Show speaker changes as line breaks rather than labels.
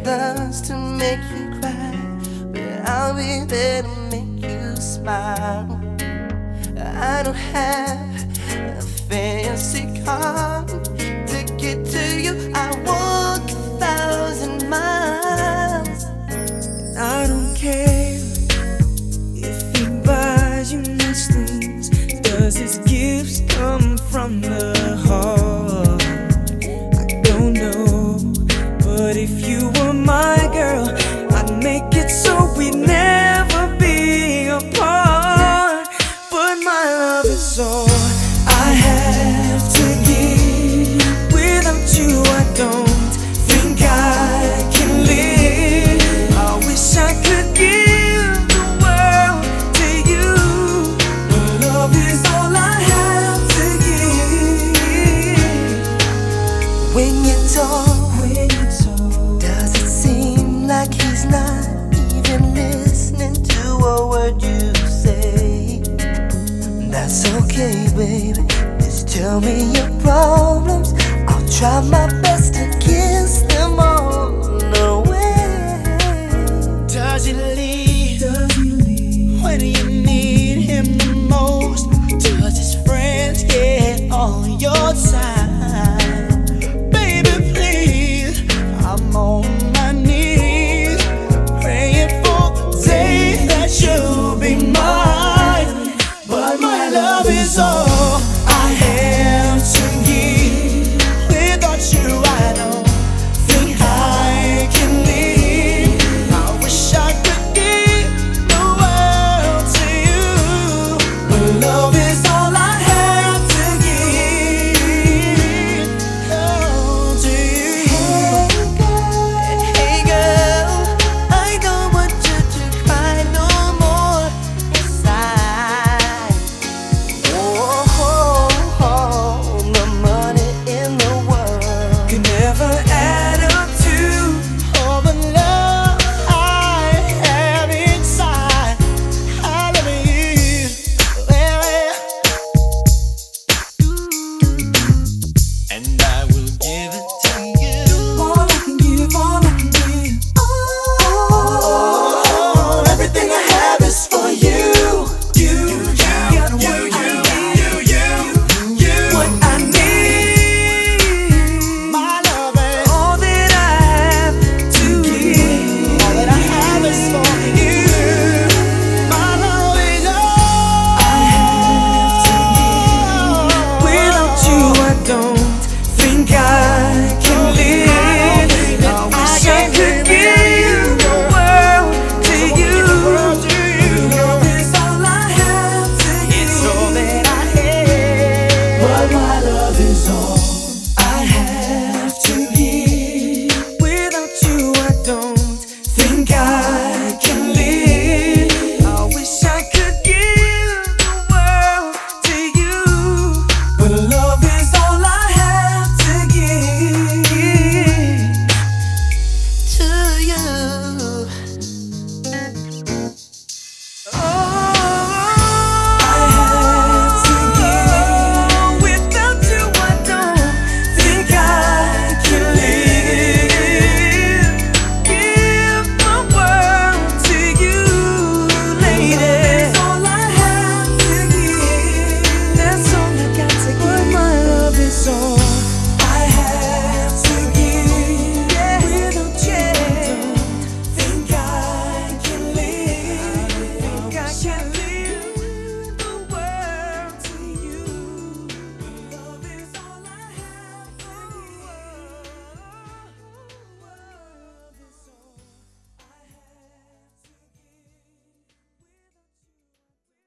loves to make you cry, but I'll be there to make you smile. I don't have a fancy car to get to you. I walk 1,000 miles.
I don't care if he buys you nice things. Does his gifts come from the heart? I don't know, but if you were my girl, I'd make it so we'd never be apart. But my love is all I have to give. Without you I don't think I can live. I wish I could give the world to you, but love is all I have to give.
When you talk, does it seem like he's not even listening to a word you say? That's okay, baby. Just tell me your problems. I'll try my best to kiss them all away.
Does he leave? When you